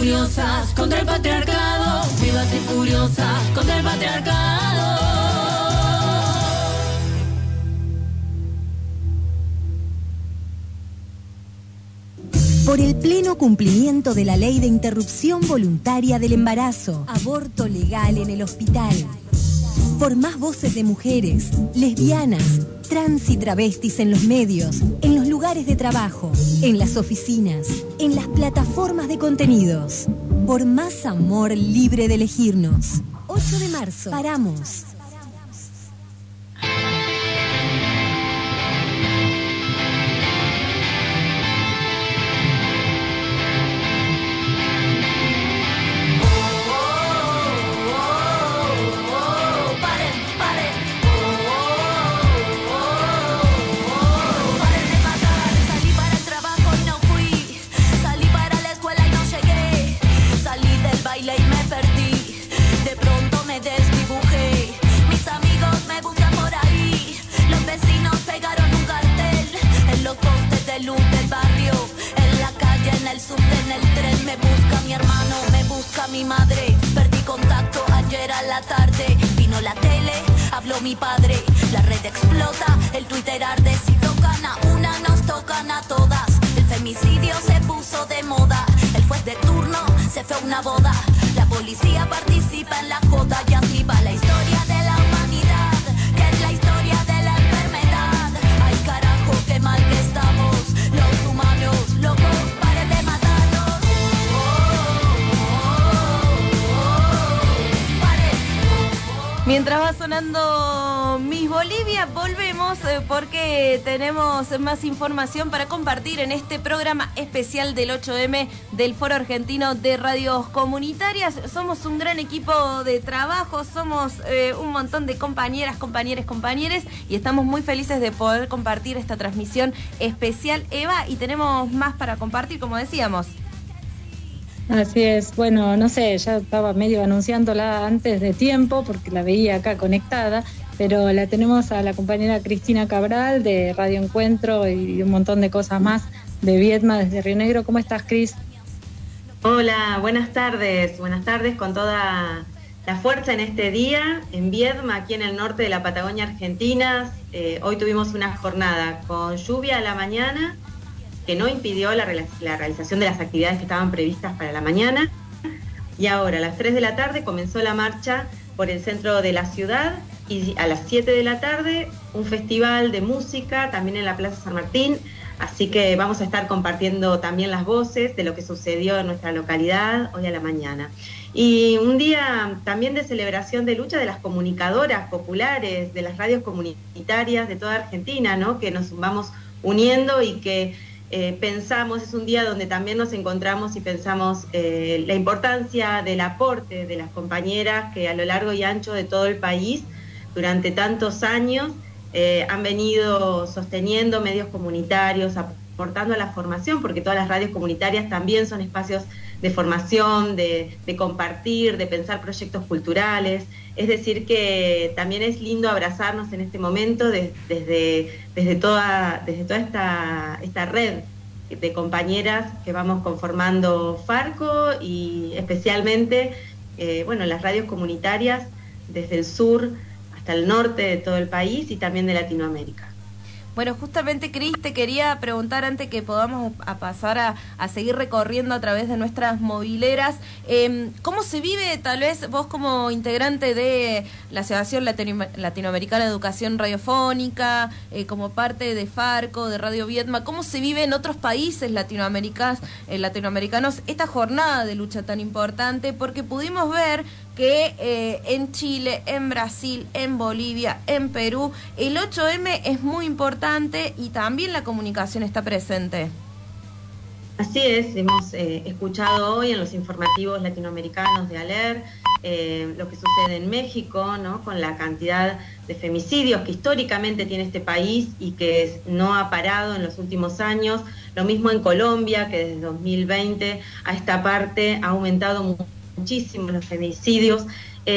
furiosas contra el patriarcado, vivas y furiosas contra el patriarcado. Por el pleno cumplimiento de la ley de interrupción voluntaria del embarazo, aborto legal en el hospital. Por más voces de mujeres, lesbianas, trans y travestis en los medios, en los lugares de trabajo, en las oficinas, en las plataformas de contenidos. Por más amor libre de elegirnos. 8 de marzo. Paramos. Luz del barrio, en la calle, en el subte, en el tren. Me busca mi hermano, me busca mi madre. Perdí contacto ayer a la tarde. Vino la tele, habló mi padre. La red explota, el Twitter arde. Si tocan a una, nos tocan a todas. El femicidio se puso de moda. El juez de turno se fue a una boda. La policía participa en la joda. Y así va la historia de la humanidad, que es la historia de la enfermedad. Ay carajo, qué mal que estamos los humanos, locos, paren de matarnos. Mientras va sonando Miss Bolivia, volvemos porque tenemos más información para compartir en este programa especial del 8M del Foro Argentino de Radios Comunitarias. Somos un gran equipo de trabajo, somos un montón de compañeras, compañeres, y estamos muy felices de poder compartir esta transmisión especial, Eva, y tenemos más para compartir, como decíamos. Así es, bueno, no sé, ya estaba medio anunciándola antes de tiempo porque la veía acá conectada, pero la tenemos a la compañera Cristina Cabral de Radio Encuentro y un montón de cosas más de Viedma desde Río Negro. ¿Cómo estás, Cris? Hola, buenas tardes con toda la fuerza en este día en Viedma, aquí en el norte de la Patagonia Argentina. Hoy tuvimos una jornada con lluvia a la mañana, que no impidió la realización de las actividades que estaban previstas para la mañana. Y ahora, a las 3 de la tarde, comenzó la marcha por el centro de la ciudad, y a las 7 de la tarde, un festival de música, también en la Plaza San Martín. Así que vamos a estar compartiendo también las voces de lo que sucedió en nuestra localidad hoy a la mañana. Y un día también de celebración de lucha de las comunicadoras populares, de las radios comunitarias de toda Argentina, ¿no? Que nos vamos uniendo y que pensamos, es un día donde también nos encontramos y pensamos la importancia del aporte de las compañeras que a lo largo y ancho de todo el país durante tantos años han venido sosteniendo medios comunitarios, aportando a la formación, porque todas las radios comunitarias también son espacios de formación, de compartir, de pensar proyectos culturales. Es decir, que también es lindo abrazarnos en este momento desde toda esta red de compañeras que vamos conformando Farco, y especialmente las radios comunitarias desde el sur hasta el norte de todo el país y también de Latinoamérica. Bueno, justamente, Cris, te quería preguntar antes que podamos pasar a seguir recorriendo a través de nuestras mobileras, ¿cómo se vive, tal vez vos como integrante de la Asociación Latinoamericana de Educación Radiofónica, como parte de Farco, de Radio Viedma, cómo se vive en otros países latinoamericanos esta jornada de lucha tan importante? Porque pudimos ver que en Chile, en Brasil, en Bolivia, en Perú, el 8M es muy importante y también la comunicación está presente. Así es, hemos escuchado hoy en los informativos latinoamericanos de ALER lo que sucede en México, ¿no? Con la cantidad de femicidios que históricamente tiene este país y que no ha parado en los últimos años. Lo mismo en Colombia, que desde 2020 a esta parte ha aumentado muchísimo los femicidios,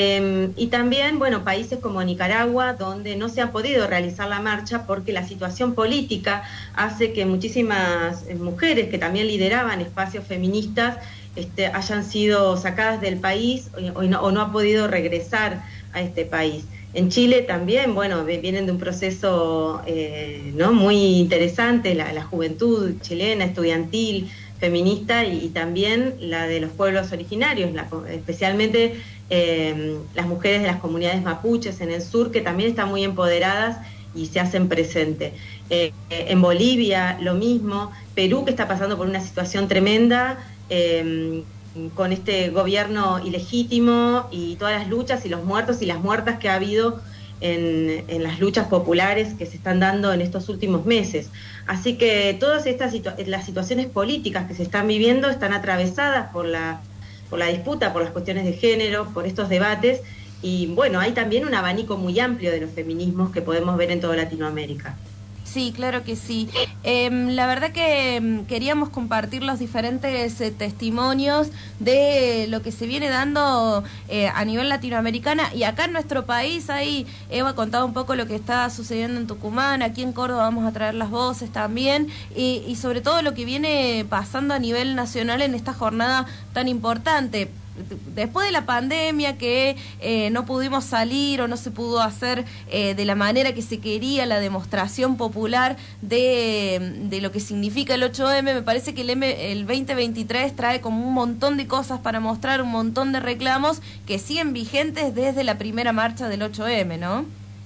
y también, países como Nicaragua, donde no se ha podido realizar la marcha porque la situación política hace que muchísimas mujeres que también lideraban espacios feministas hayan sido sacadas del país o no ha podido regresar a este país. En Chile también, bueno, vienen de un proceso ¿no? muy interesante, la juventud chilena, estudiantil, feminista y también la de los pueblos originarios, especialmente las mujeres de las comunidades mapuches en el sur, que también están muy empoderadas y se hacen presente. En Bolivia lo mismo, Perú, que está pasando por una situación tremenda, con este gobierno ilegítimo y todas las luchas y los muertos y las muertas que ha habido en las luchas populares que se están dando en estos últimos meses. Así que todas estas las situaciones políticas que se están viviendo están atravesadas por la disputa, por las cuestiones de género, por estos debates, y bueno, hay también un abanico muy amplio de los feminismos que podemos ver en toda Latinoamérica. Sí, claro que sí. La verdad que queríamos compartir los diferentes testimonios de lo que se viene dando a nivel latinoamericana y acá en nuestro país. Ahí Eva contaba un poco lo que está sucediendo en Tucumán, aquí en Córdoba vamos a traer las voces también y sobre todo lo que viene pasando a nivel nacional en esta jornada tan importante. Después de la pandemia que no pudimos salir o no se pudo hacer de la manera que se quería la demostración popular de lo que significa el 8M, me parece que el 2023 trae como un montón de cosas para mostrar, un montón de reclamos que siguen vigentes desde la primera marcha del 8M, ¿no?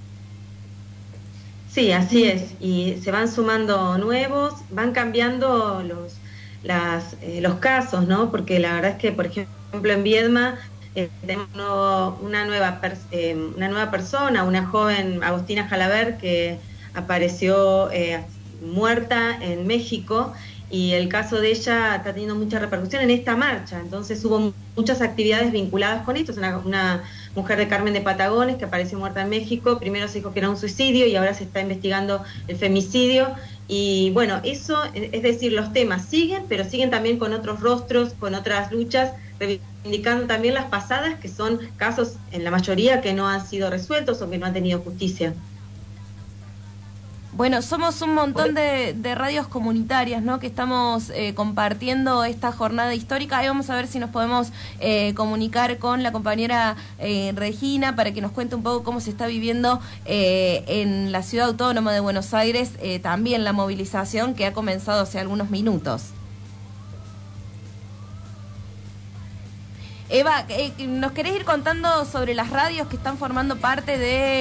Sí, así es, y se van sumando nuevos, van cambiando los casos, ¿no? Porque la verdad es que, por ejemplo, en Viedma tenemos una nueva persona, una joven, Agustina Jalaber, que apareció muerta en México, y el caso de ella está teniendo mucha repercusión en esta marcha. Entonces hubo muchas actividades vinculadas con esto. Es una mujer de Carmen de Patagones que apareció muerta en México. Primero se dijo que era un suicidio y ahora se está investigando el femicidio. Y bueno, eso, es decir, los temas siguen, pero siguen también con otros rostros, con otras luchas, reivindicando también las pasadas, que son casos en la mayoría que no han sido resueltos o que no han tenido justicia. Bueno, somos un montón de radios comunitarias, ¿no?, que estamos compartiendo esta jornada histórica. Ahí vamos a ver si nos podemos comunicar con la compañera Regina para que nos cuente un poco cómo se está viviendo en la Ciudad Autónoma de Buenos Aires, también la movilización que ha comenzado hace algunos minutos. Eva, ¿nos querés ir contando sobre las radios que están formando parte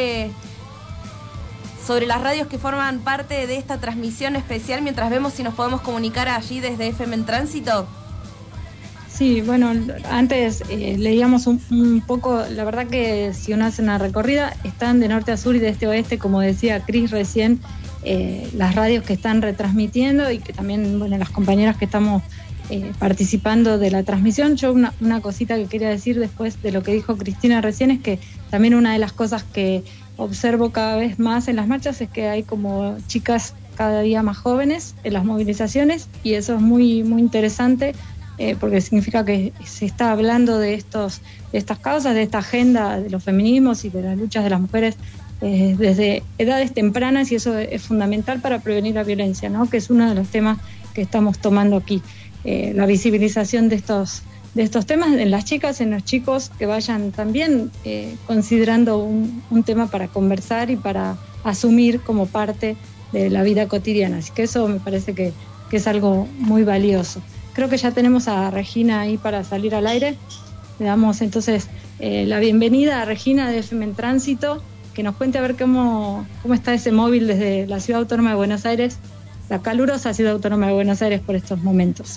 sobre las radios que forman parte de esta transmisión especial, mientras vemos si nos podemos comunicar allí desde FM en Tránsito? Sí, bueno, antes leíamos un poco, la verdad que si uno hace una recorrida, están de norte a sur y de este a oeste, como decía Cris recién, las radios que están retransmitiendo y que también, bueno, las compañeras que estamos participando de la transmisión. Yo una cosita que quería decir después de lo que dijo Cristina recién es que también una de las cosas que observo cada vez más en las marchas es que hay como chicas cada día más jóvenes en las movilizaciones, y eso es muy, muy interesante porque significa que se está hablando de estas causas, de esta agenda de los feminismos y de las luchas de las mujeres desde edades tempranas, y eso es fundamental para prevenir la violencia, ¿no?, que es uno de los temas que estamos tomando aquí. La visibilización de estos temas en las chicas, en los chicos, que vayan también considerando un tema para conversar y para asumir como parte de la vida cotidiana. Así que eso me parece que es algo muy valioso. Creo que ya tenemos a Regina ahí para salir al aire. Le damos entonces la bienvenida a Regina de FM en Tránsito, que nos cuente a ver cómo está ese móvil desde la Ciudad Autónoma de Buenos Aires, la calurosa Ciudad Autónoma de Buenos Aires, por estos momentos.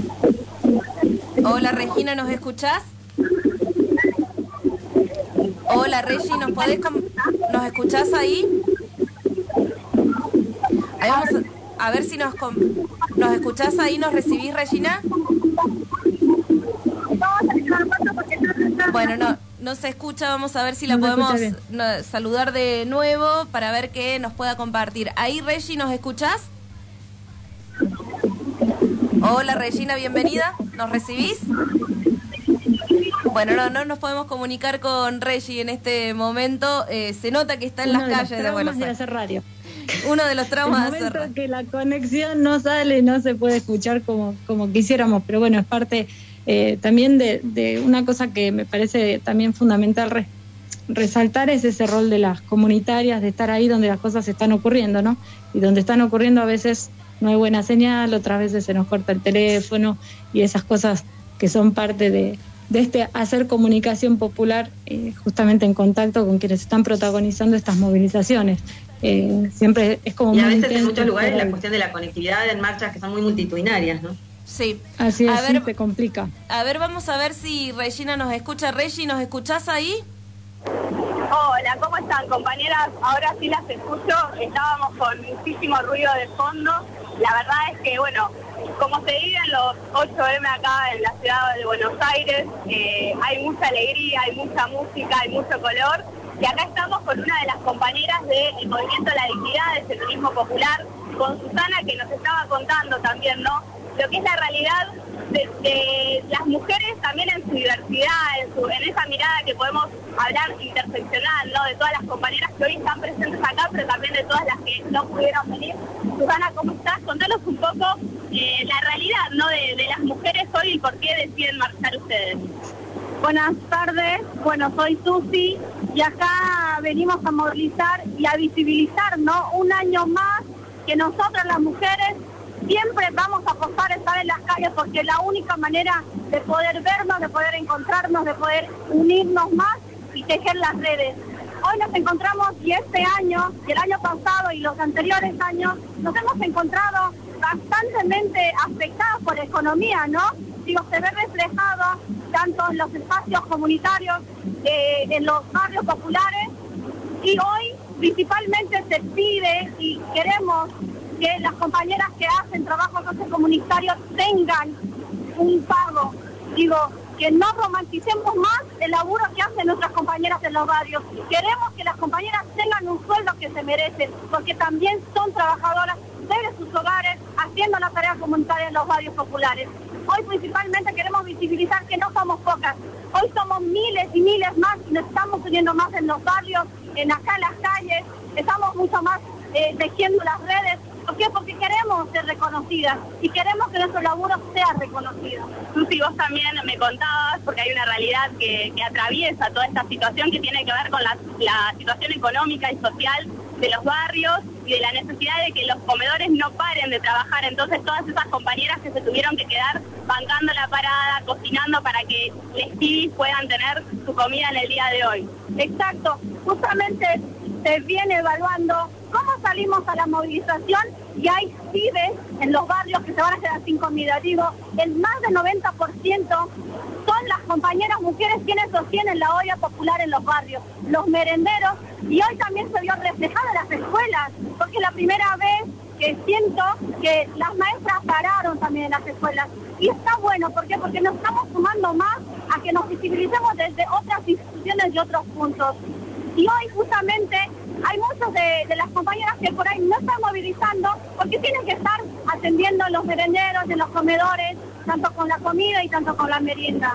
Hola Regina, ¿nos escuchás? Hola Regi, ¿nos escuchás ahí? Ahí vamos a ver si nos escuchás ahí, ¿nos recibís, Regina? Bueno, no se escucha, vamos a ver si la podemos saludar de nuevo para ver qué nos pueda compartir. Ahí, Regi, ¿nos escuchás? Hola Regina, bienvenida, ¿nos recibís? Bueno, no nos podemos comunicar con Regi en este momento, se nota que está en las calles de Buenos Aires. De hacer radio. Uno de los traumas de hacer radio. Que la conexión no sale, no se puede escuchar como quisiéramos, pero bueno, es parte También de una cosa que me parece también fundamental resaltar es ese rol de las comunitarias, de estar ahí donde las cosas están ocurriendo, ¿no? Y donde están ocurriendo a veces no hay buena señal, otras veces se nos corta el teléfono y esas cosas que son parte de este hacer comunicación popular, justamente en contacto con quienes están protagonizando estas movilizaciones. Siempre es como y muy a veces intenso, en muchos lugares pero la cuestión de la conectividad en marchas que son muy multitudinarias, ¿no? Sí. así es, A ver, sí, se complica. a ver, vamos a ver si Regina nos escucha. Regi, ¿nos escuchás ahí? Hola, ¿cómo están, compañeras? Ahora sí las escucho. Estábamos con muchísimo ruido de fondo. La verdad es que, bueno, como se viven los 8M acá en la ciudad de Buenos Aires, hay mucha alegría, hay mucha música, hay mucho color. Y acá estamos con una de las compañeras del Movimiento de la Dignidad, del Feminismo Popular, con Susana, que nos estaba contando también, ¿no?, lo que es la realidad de las mujeres también en su diversidad, en esa mirada que podemos hablar interseccional, ¿no?, de todas las compañeras que hoy están presentes acá, pero también de todas las que no pudieron venir. Susana, ¿cómo estás? Contanos un poco la realidad, ¿no?, de las mujeres hoy y por qué deciden marchar ustedes. Buenas tardes, bueno, soy Susi y acá venimos a movilizar y a visibilizar, ¿no?, un año más que nosotras las mujeres siempre vamos a apostar a estar en las calles, porque es la única manera de poder vernos, de poder encontrarnos, de poder unirnos más y tejer las redes. Hoy nos encontramos y este año, y el año pasado y los anteriores años, nos hemos encontrado bastantemente afectados por la economía, ¿no? Digo, se ve reflejado tanto en los espacios comunitarios, en los barrios populares, y hoy principalmente se pide y queremos que las compañeras que hacen trabajo comunitario tengan un pago. Digo, que no romanticemos más el laburo que hacen nuestras compañeras en los barrios. Queremos que las compañeras tengan un sueldo que se merecen, porque también son trabajadoras desde sus hogares, haciendo la tarea comunitaria en los barrios populares. Hoy principalmente queremos visibilizar que no somos pocas. Hoy somos miles y miles más y nos estamos uniendo más en los barrios, acá en las calles, estamos mucho más tejiendo las redes. ¿Por qué? Porque queremos ser reconocidas y queremos que nuestro laburo sea reconocido. Susi, vos también me contabas, porque hay una realidad que atraviesa toda esta situación que tiene que ver con la situación económica y social de los barrios y de la necesidad de que los comedores no paren de trabajar. Entonces todas esas compañeras que se tuvieron que quedar bancando la parada, cocinando para que les pibis puedan tener su comida en el día de hoy. Exacto, justamente se viene evaluando cómo salimos a la movilización y hay pibes en los barrios que se van a quedar sin comida. Digo, el más del 90% son las compañeras mujeres quienes sostienen la olla popular en los barrios, los merenderos, y hoy también se vio reflejado en las escuelas, porque es la primera vez que siento que las maestras pararon también en las escuelas. Y está bueno, ¿por qué? Porque nos estamos sumando más a que nos visibilicemos desde otras instituciones y otros puntos. Y hoy justamente hay muchos de las compañeras que por ahí no están movilizando porque tienen que estar atendiendo a los merenderos, en los comedores, tanto con la comida y tanto con la merienda.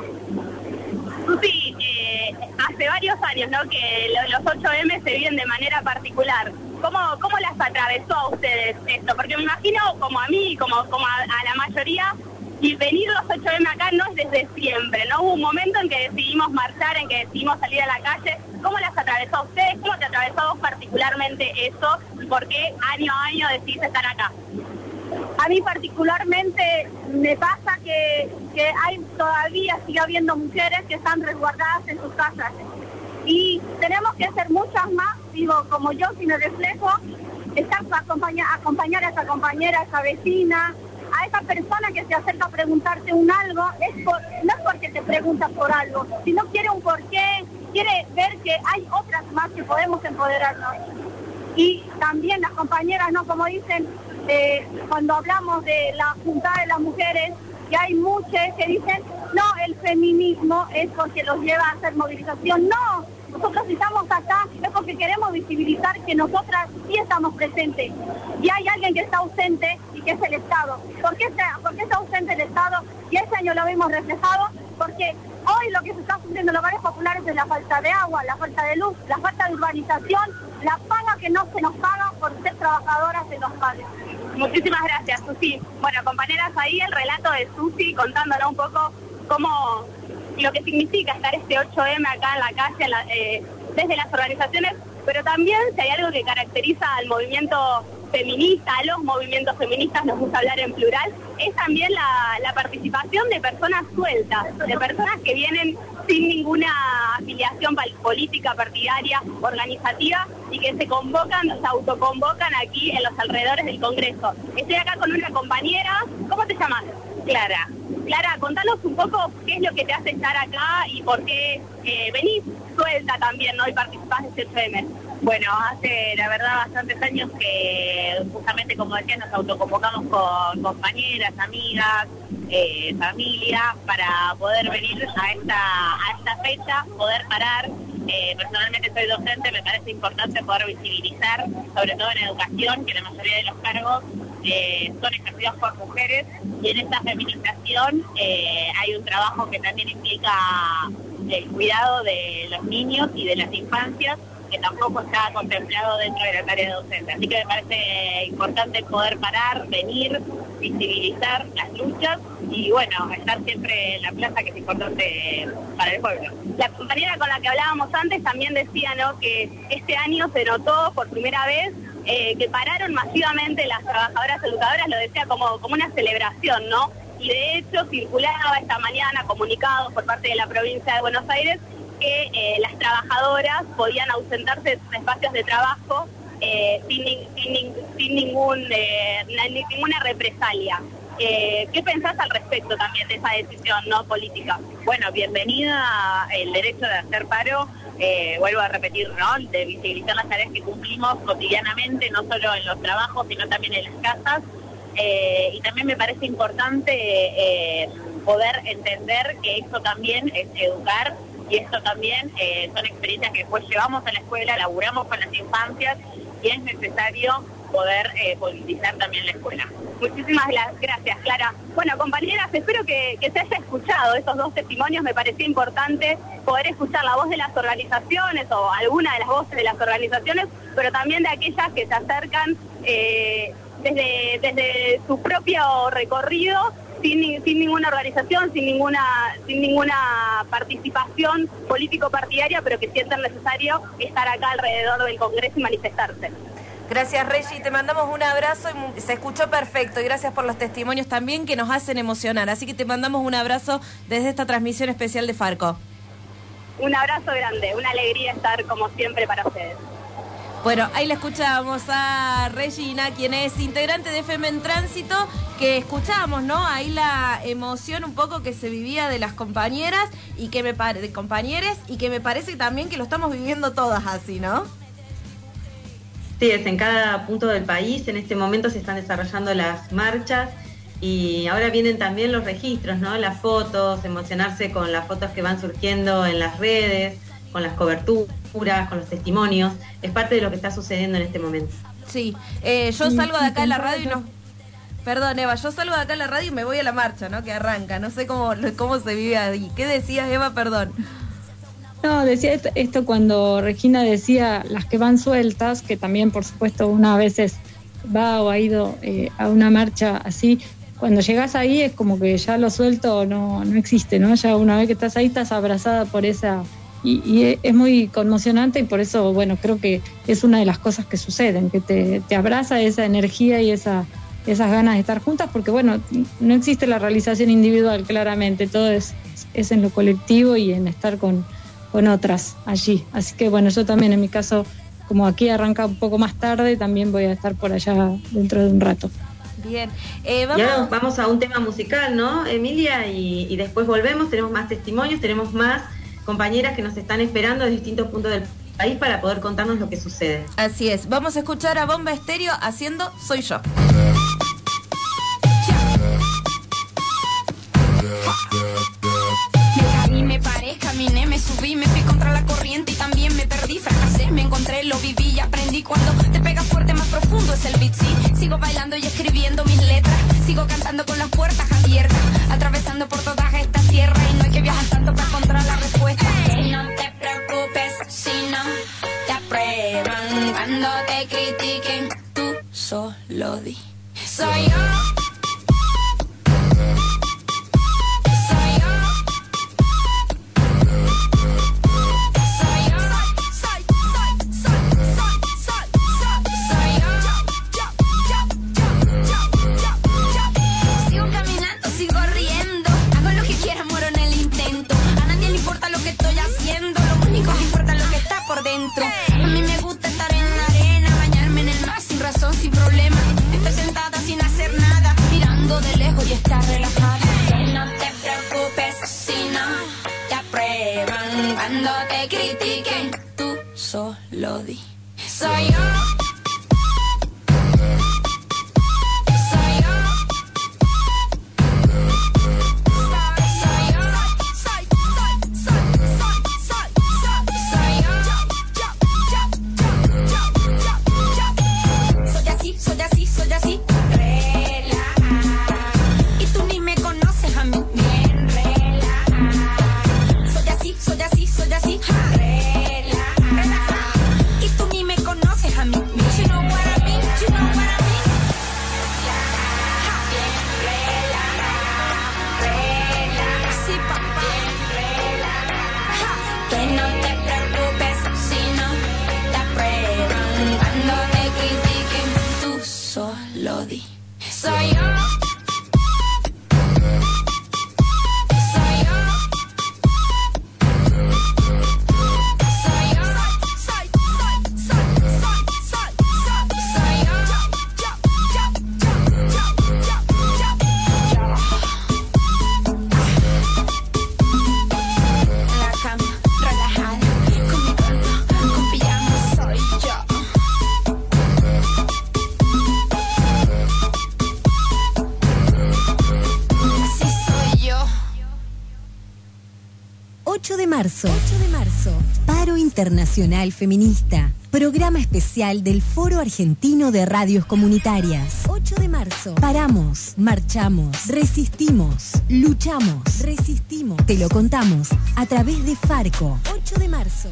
Susi, hace varios años, ¿no?, que los 8M se viven de manera particular. ¿Cómo las atravesó a ustedes esto? Porque me imagino, como a mí, como a la mayoría, y venir los 8M acá no es desde siempre, ¿no? Hubo un momento en que decidimos marchar, en que decidimos salir a la calle. ¿Cómo las atravesó a ustedes? ¿Cómo te atravesó a vos particularmente eso? ¿Y por qué año a año decidís estar acá? A mí particularmente me pasa que sigue habiendo mujeres que están resguardadas en sus casas. Y tenemos que ser muchas más, digo, como yo, si me reflejo, estar acompañar a esa compañera, a esa vecina, a esa persona que se acerca a preguntarte algo, no es porque te pregunta por algo, sino quiere un porqué, quiere ver que hay otras más que podemos empoderarnos. Y también las compañeras, ¿no?, como dicen, cuando hablamos de la juntada de las mujeres, que hay muchas que dicen, no, el feminismo es porque los lleva a hacer movilización. No, nosotros estamos acá es porque queremos visibilizar que nosotras sí estamos presentes. Y hay alguien que está ausente y que es el Estado. ¿Por qué está ausente el Estado? Y este año lo vimos reflejado porque hoy lo que se está sufriendo en los barrios populares es la falta de agua, la falta de luz, la falta de urbanización, la paga que no se nos paga por ser trabajadoras de los barrios. Muchísimas gracias, Susi. Bueno, compañeras, ahí el relato de Susi contándonos un poco cómo lo que significa estar este 8M acá en la calle, desde las organizaciones, pero también si hay algo que caracteriza al movimiento feminista, a los movimientos feministas, nos gusta hablar en plural, es también la participación de personas sueltas, de personas que vienen sin ninguna afiliación política, partidaria, organizativa, y que se autoconvocan aquí en los alrededores del Congreso. Estoy acá con una compañera. ¿Cómo te llamas? Clara. Clara, contanos un poco qué es lo que te hace estar acá y por qué venís suelta también, ¿no? Y participás de este 8M. Bueno, hace la verdad bastantes años que justamente, como decía, nos autoconvocamos con compañeras, amigas, familia, para poder venir a esta fecha, poder parar. Personalmente soy docente, me parece importante poder visibilizar, sobre todo en educación, que la mayoría de los cargos son ejercidos por mujeres, y en esta feminización hay un trabajo que también implica el cuidado de los niños y de las infancias, que tampoco está contemplado dentro de la tarea docente. Así que me parece importante poder parar, venir, visibilizar las luchas y, bueno, estar siempre en la plaza, que es importante para el pueblo. La compañera con la que hablábamos antes también decía, ¿no?, que este año se notó por primera vez que pararon masivamente las trabajadoras educadoras, lo decía como una celebración, ¿no? Y de hecho circulaba esta mañana comunicados por parte de la provincia de Buenos Aires que las trabajadoras podían ausentarse de sus espacios de trabajo sin ninguna represalia. ¿Qué pensás al respecto también de esa decisión no política? Bueno, bienvenida el derecho de hacer paro, vuelvo a repetir, ¿no?, de visibilizar las tareas que cumplimos cotidianamente, no solo en los trabajos, sino también en las casas. Y también me parece importante poder entender que esto también es educar, y esto también son experiencias que después llevamos a la escuela, laburamos con las infancias, y es necesario poder politizar también la escuela. Muchísimas gracias, Clara. Bueno, compañeras, espero que se haya escuchado esos dos testimonios. Me pareció importante poder escuchar la voz de las organizaciones, o alguna de las voces de las organizaciones, pero también de aquellas que se acercan desde su propio recorrido, sin ninguna organización, sin ninguna participación político-partidaria, pero que sientan necesario estar acá alrededor del Congreso y manifestarse. Gracias, Reggie, te mandamos un abrazo, y se escuchó perfecto, y gracias por los testimonios también que nos hacen emocionar, así que te mandamos un abrazo desde esta transmisión especial de Farco. Un abrazo grande, una alegría estar como siempre para ustedes. Bueno, ahí le escuchábamos a Regina, quien es integrante de FM en Tránsito, que escuchábamos, ¿no?, ahí la emoción un poco que se vivía de las compañeras y que me parece también que lo estamos viviendo todas así, ¿no? Sí, es en cada punto del país. En este momento se están desarrollando las marchas y ahora vienen también los registros, ¿no?, las fotos, emocionarse con las fotos que van surgiendo en las redes, con las coberturas, con los testimonios. Es parte de lo que está sucediendo en este momento. Sí, yo salgo de acá de la radio y no... Perdón, Eva, yo salgo de acá de la radio y me voy a la marcha, ¿no?, que arranca. No sé cómo se vive ahí. ¿Qué decías, Eva? Perdón. No, decía esto cuando Regina decía las que van sueltas, que también, por supuesto, una a veces va o ha ido a una marcha así. Cuando llegas ahí es como que ya lo suelto no existe, ¿no? Ya una vez que estás ahí estás abrazada por esa... Y es muy conmocionante, y por eso, bueno, creo que es una de las cosas que suceden, que te abraza esa energía y esas ganas de estar juntas, porque, bueno, no existe la realización individual, claramente, todo es en lo colectivo y en estar con otras allí. Así que, bueno, yo también, en mi caso, como aquí arranca un poco más tarde, también voy a estar por allá dentro de un rato. Bien, vamos a un tema musical, ¿no, Emilia? Y después volvemos, tenemos más testimonios, tenemos más compañeras que nos están esperando de distintos puntos del país para poder contarnos lo que sucede. Así es, vamos a escuchar a Bomba Estéreo haciendo Soy Yo. Me paré, caminé, me subí, me fui contra la corriente y también me perdí, fracasé, me encontré, lo viví y aprendí. Cuando te pegas fuerte, más profundo es el beat, sí. Sigo bailando y escribiendo mis letras, sigo cantando con las puertas abiertas, atravesando por todas estas tierras, y no hay que viajar tanto para encontrar la respuesta. No te preocupes si no te aprueban, cuando te critiquen, tú solo di. Soy yo. Soy yo. Cuando te critiquen, tú solo di. Soy yo. marzo. 8 de marzo. Paro Internacional Feminista. Programa especial del Foro Argentino de Radios Comunitarias. 8 de marzo. Paramos, marchamos, resistimos, luchamos, resistimos. Te lo contamos a través de Farco. 8 de marzo.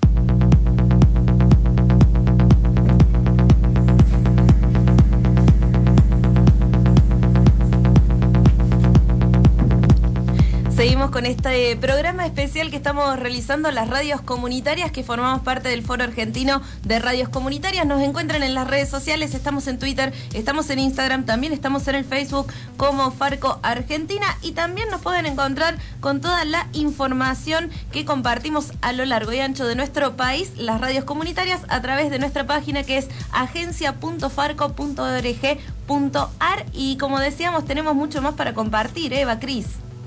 Seguimos con este programa especial que estamos realizando las radios comunitarias que formamos parte del Foro Argentino de Radios Comunitarias. Nos encuentran en las redes sociales, estamos en Twitter, estamos en Instagram, también estamos en el Facebook como Farco Argentina y también nos pueden encontrar con toda la información que compartimos a lo largo y ancho de nuestro país, las radios comunitarias, a través de nuestra página que es agencia.farco.org.ar y como decíamos tenemos mucho más para compartir, Eva, Cris.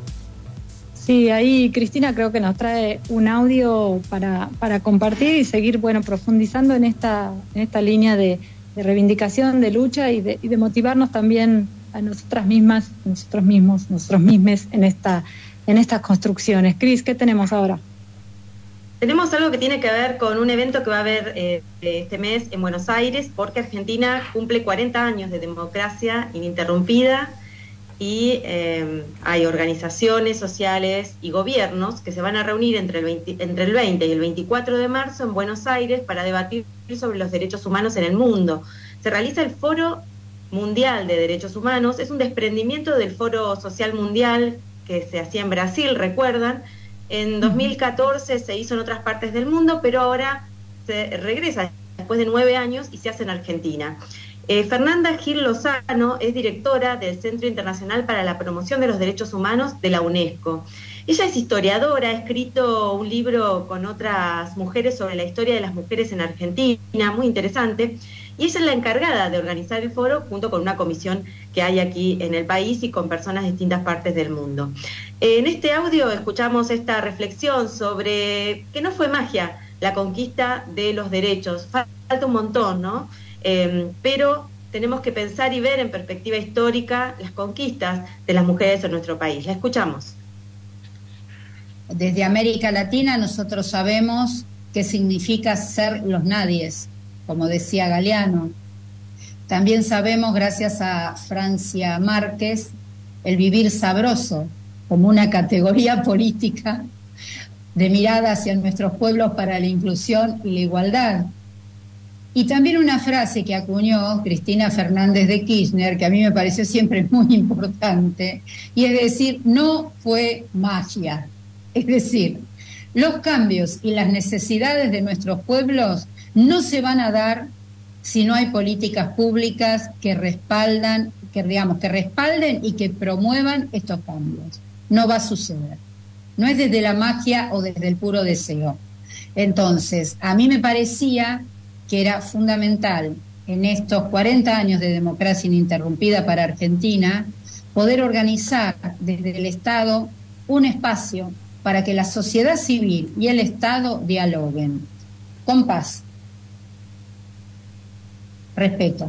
Sí, ahí Cristina creo que nos trae un audio para compartir y seguir, profundizando en esta línea de reivindicación, de lucha y de motivarnos también a nosotras mismas, nosotros mismes en estas construcciones. Cris, ¿qué tenemos ahora? Tenemos algo que tiene que ver con un evento que va a haber este mes en Buenos Aires, porque Argentina cumple 40 años de democracia ininterrumpida. Y hay organizaciones sociales y gobiernos que se van a reunir entre el 20 y el 24 de marzo en Buenos Aires para debatir sobre los derechos humanos en el mundo. Se realiza el Foro Mundial de Derechos Humanos, es un desprendimiento del Foro Social Mundial que se hacía en Brasil, recuerdan. En 2014 se hizo en otras partes del mundo, pero ahora se regresa después de 9 años y se hace en Argentina. Fernanda Gil Lozano es directora del Centro Internacional para la Promoción de los Derechos Humanos de la UNESCO. Ella es historiadora, ha escrito un libro con otras mujeres sobre la historia de las mujeres en Argentina, muy interesante, y ella es la encargada de organizar el foro junto con una comisión que hay aquí en el país y con personas de distintas partes del mundo. En este audio escuchamos esta reflexión sobre que no fue magia la conquista de los derechos, falta un montón, ¿no? Pero tenemos que pensar y ver en perspectiva histórica las conquistas de las mujeres en nuestro país. La escuchamos. Desde América Latina nosotros sabemos qué significa ser los nadies, como decía Galeano. También sabemos, gracias a Francia Márquez, el vivir sabroso como una categoría política de mirada hacia nuestros pueblos para la inclusión y la igualdad. Y también una frase que acuñó Cristina Fernández de Kirchner, que a mí me pareció siempre muy importante, y es decir, no fue magia. Es decir, los cambios y las necesidades de nuestros pueblos no se van a dar si no hay políticas públicas que respalden y que promuevan estos cambios. No va a suceder. No es desde la magia o desde el puro deseo. Entonces, a mí me parecía que era fundamental en estos 40 años de democracia ininterrumpida para Argentina, poder organizar desde el Estado un espacio para que la sociedad civil y el Estado dialoguen con paz, respeto,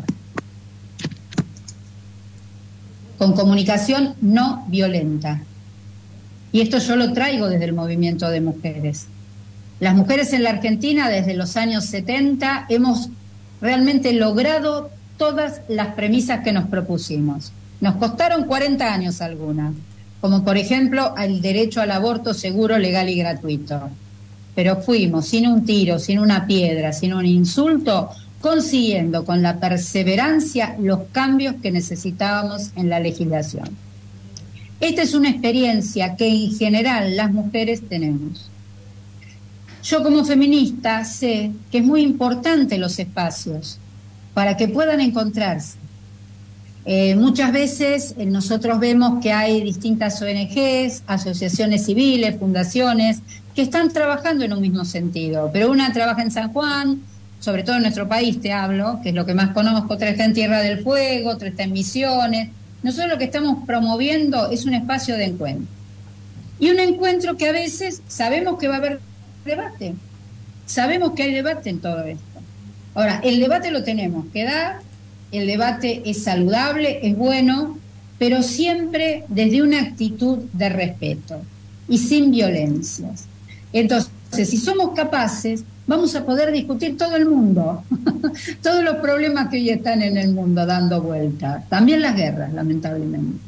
con comunicación no violenta. Y esto yo lo traigo desde el movimiento de mujeres. Las mujeres en la Argentina desde los años 70 hemos realmente logrado todas las premisas que nos propusimos. Nos costaron 40 años algunas, como por ejemplo el derecho al aborto seguro, legal y gratuito. Pero fuimos sin un tiro, sin una piedra, sin un insulto, consiguiendo con la perseverancia los cambios que necesitábamos en la legislación. Esta es una experiencia que en general las mujeres tenemos. Yo como feminista sé que es muy importante los espacios para que puedan encontrarse. Muchas veces nosotros vemos que hay distintas ONGs, asociaciones civiles, fundaciones, que están trabajando en un mismo sentido, pero una trabaja en San Juan, sobre todo en nuestro país te hablo, que es lo que más conozco, otra está en Tierra del Fuego, otra está en Misiones. Nosotros lo que estamos promoviendo es un espacio de encuentro. Y un encuentro que a veces sabemos que va a haber debate. Sabemos que hay debate en todo esto. Ahora, el debate lo tenemos que dar, el debate es saludable, es bueno, pero siempre desde una actitud de respeto y sin violencias. Entonces, si somos capaces, vamos a poder discutir todo el mundo, todos los problemas que hoy están en el mundo dando vuelta, también las guerras, lamentablemente.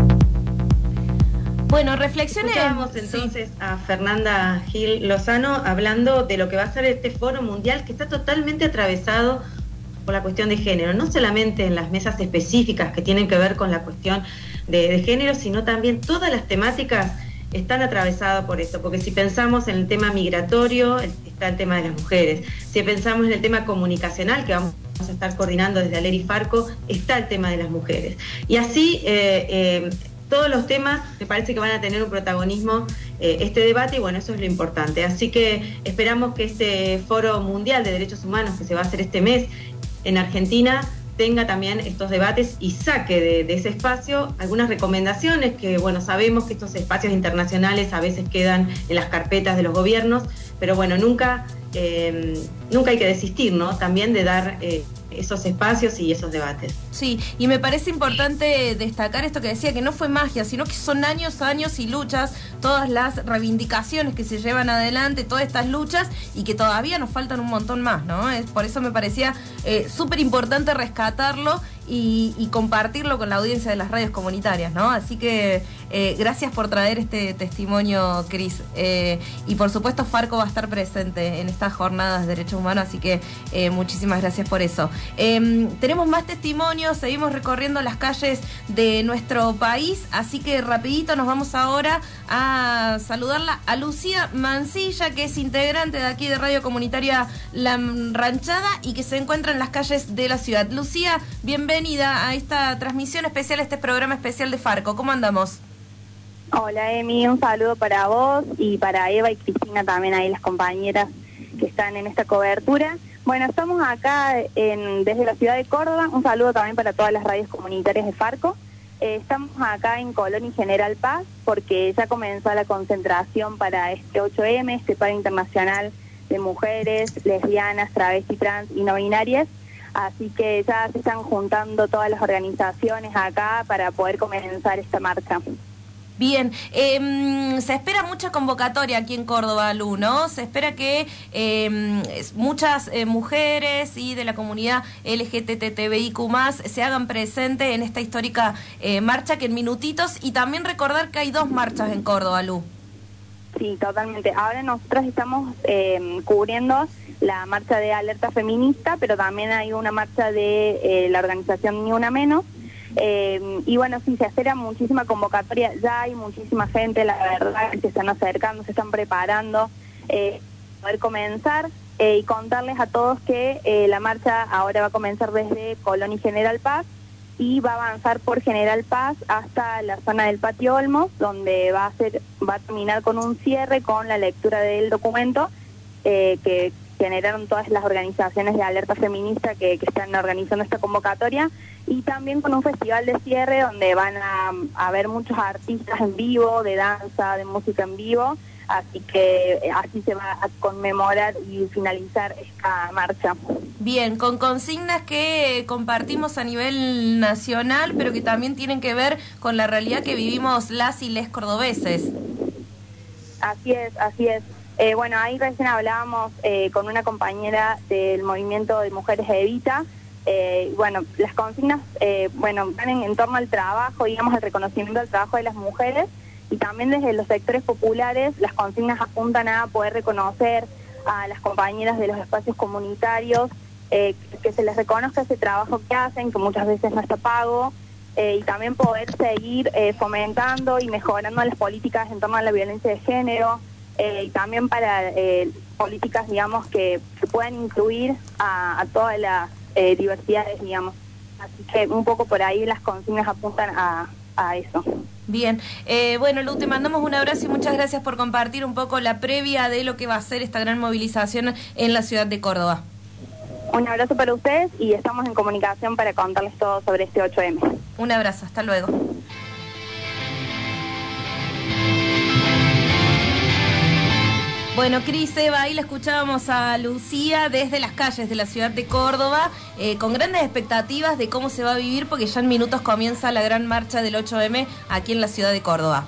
Bueno, reflexiones. Escuchábamos entonces a Fernanda Gil Lozano hablando de lo que va a ser este foro mundial que está totalmente atravesado por la cuestión de género, no solamente en las mesas específicas que tienen que ver con la cuestión de género, sino también todas las temáticas están atravesadas por eso, porque si pensamos en el tema migratorio, está el tema de las mujeres. Si pensamos en el tema comunicacional, que vamos a estar coordinando desde Aler y Farco, está el tema de las mujeres. Y así, todos los temas me parece que van a tener un protagonismo este debate, y bueno, eso es lo importante. Así que esperamos que este Foro Mundial de Derechos Humanos, que se va a hacer este mes en Argentina, tenga también estos debates y saque de ese espacio algunas recomendaciones que, bueno, sabemos que estos espacios internacionales a veces quedan en las carpetas de los gobiernos, pero bueno, nunca hay que desistir, ¿no? También de dar esos espacios y esos debates. Sí, y me parece importante destacar esto que decía, que no fue magia, sino que son años y luchas, todas las reivindicaciones que se llevan adelante, todas estas luchas, y que todavía nos faltan un montón más, ¿no? Por eso me parecía súper importante rescatarlo y compartirlo con la audiencia de las radios comunitarias, ¿no? Así que gracias por traer este testimonio, Cris. Y por supuesto Farco va a estar presente en estas jornadas de derechos humanos, así que muchísimas gracias por eso. Tenemos más testimonios, seguimos recorriendo las calles de nuestro país, así que rapidito nos vamos ahora a saludarla a Lucía Mancilla, que es integrante de aquí de Radio Comunitaria La Ranchada y que se encuentra en las calles de la ciudad. Lucía, bienvenida a esta transmisión especial, a este programa especial de Farco. ¿Cómo andamos? Hola, Emi, un saludo para vos y para Eva y Cristina también, ahí las compañeras que están en esta cobertura. Bueno, estamos acá desde la ciudad de Córdoba, un saludo también para todas las radios comunitarias de Farco. Estamos acá en Colón y General Paz porque ya comenzó la concentración para este 8M, este paro internacional de mujeres, lesbianas, travestis, trans y no binarias. Así que ya se están juntando todas las organizaciones acá para poder comenzar esta marcha. Bien, se espera mucha convocatoria aquí en Córdoba, Lu, ¿no? Se espera que muchas mujeres y de la comunidad LGTBIQ+, se hagan presentes en esta histórica marcha, que en minutitos, y también recordar que hay 2 marchas en Córdoba, Lu. Sí, totalmente. Ahora nosotros estamos cubriendo la marcha de Alerta Feminista, pero también hay una marcha de la organización Ni Una Menos. Y bueno, sí, se espera muchísima convocatoria, ya hay muchísima gente, la verdad, que se están acercando, se están preparando para poder comenzar, y contarles a todos que la marcha ahora va a comenzar desde Colón y General Paz y va a avanzar por General Paz hasta la zona del Patio Olmos, donde va a terminar con un cierre con la lectura del documento que generaron todas las organizaciones de alerta feminista que están organizando esta convocatoria, y también con un festival de cierre donde van a haber muchos artistas en vivo, de danza, de música en vivo, Así que así se va a conmemorar y finalizar esta marcha. Bien, con consignas que compartimos a nivel nacional, pero que también tienen que ver con la realidad que vivimos las y les cordobeses. Así es, así es. Bueno, ahí recién hablábamos con una compañera del movimiento de Mujeres Evita. Bueno, las consignas van en torno al trabajo, digamos, al reconocimiento del trabajo de las mujeres, y también desde los sectores populares las consignas apuntan a poder reconocer a las compañeras de los espacios comunitarios, que se les reconozca ese trabajo que hacen, que muchas veces no está pago, y también poder seguir fomentando y mejorando las políticas en torno a la violencia de género, y también para políticas, digamos, que puedan incluir a todas las diversidades, digamos. Así que un poco por ahí las consignas apuntan a eso. Bien, bueno, Lu, te mandamos un abrazo y muchas gracias por compartir un poco la previa de lo que va a ser esta gran movilización en la ciudad de Córdoba. Un abrazo para ustedes y estamos en comunicación para contarles todo sobre este 8M. Un abrazo, hasta luego. Bueno, Cris, Eva, ahí la escuchábamos a Lucía desde las calles de la ciudad de Córdoba, con grandes expectativas de cómo se va a vivir, porque ya en minutos comienza la gran marcha del 8M aquí en la ciudad de Córdoba.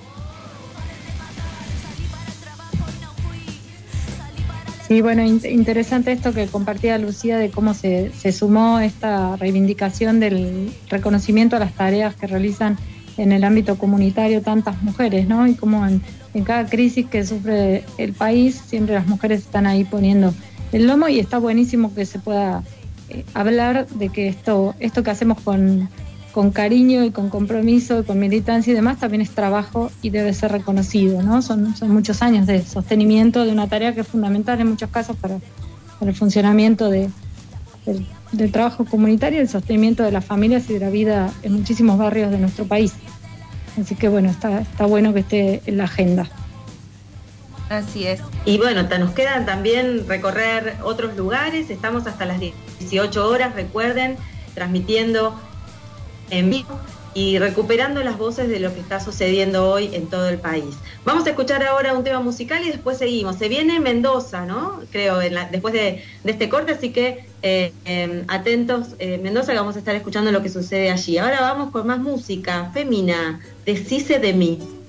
Sí, bueno, interesante esto que compartía Lucía de cómo se sumó esta reivindicación del reconocimiento a las tareas que realizan en el ámbito comunitario tantas mujeres, ¿no? Y cómo en cada crisis que sufre el país, siempre las mujeres están ahí poniendo el lomo, y está buenísimo que se pueda hablar de que esto que hacemos con cariño y con compromiso y con militancia y demás también es trabajo y debe ser reconocido, ¿no? Son muchos años de sostenimiento de una tarea que es fundamental en muchos casos para el funcionamiento del trabajo comunitario, el sostenimiento de las familias y de la vida en muchísimos barrios de nuestro país. Así que bueno, está bueno que esté en la agenda. Así es. Y bueno, nos quedan también recorrer otros lugares. Estamos hasta las 18 horas, recuerden, transmitiendo en vivo y recuperando las voces de lo que está sucediendo hoy en todo el país. Vamos a escuchar ahora un tema musical y después seguimos. Se viene Mendoza, ¿no? Creo, después de este corte, así que atentos, Mendoza, que vamos a estar escuchando lo que sucede allí. Ahora vamos con más música, Femina, Deshice de mí.